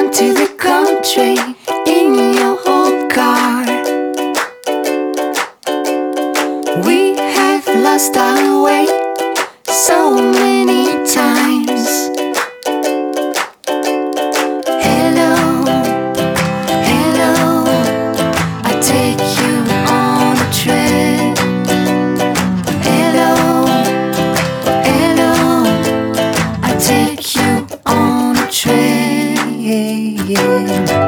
to the country in your old car. We have lost our way so many times. Hello, hello, I take you on a trip. Hello, hello, I take you on a trip.